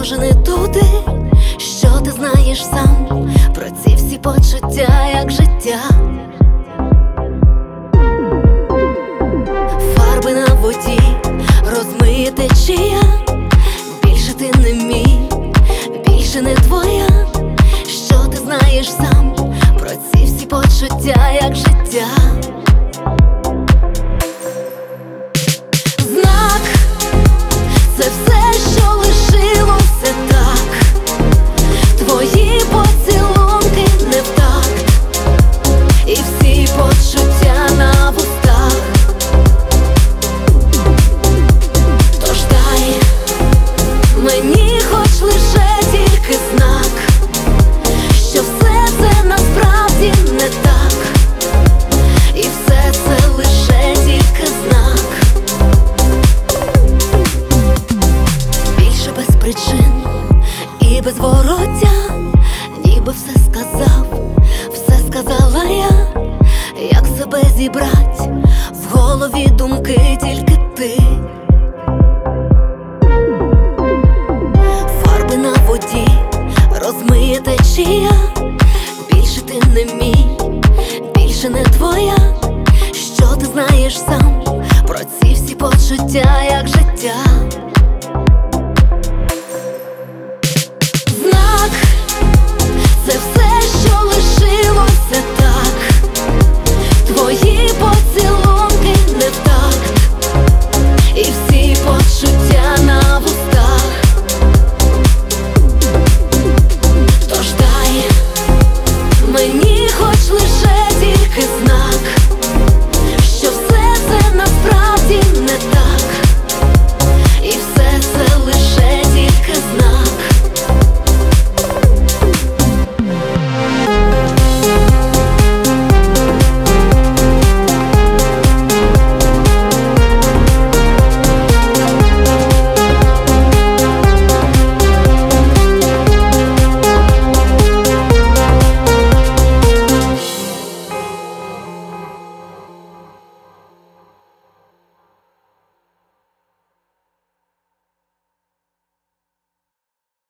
може не туди, що ти знаєш сам про ці всі почуття, як життя. Фарби на воді розмиє течія. Більше ти не мій, більше не твоя. Що ти знаєш сам про ці всі почуття, як життя. Знак — це все, що лишилося так. Твої поцілунки не в такт, і всі почуття на вустах. Тож дай мені хоч лише тільки знак, що все це насправді не так, і все це лише тільки знак. Більше без причин і без вороття, ніби все сказав, все сказала я. Як себе зібрать, в голові думки тільки ти. Фарби на воді розмиє течія. Більше ти не мій, більше не твоя. Що ти знаєш сам про ці всі почуття, як життя.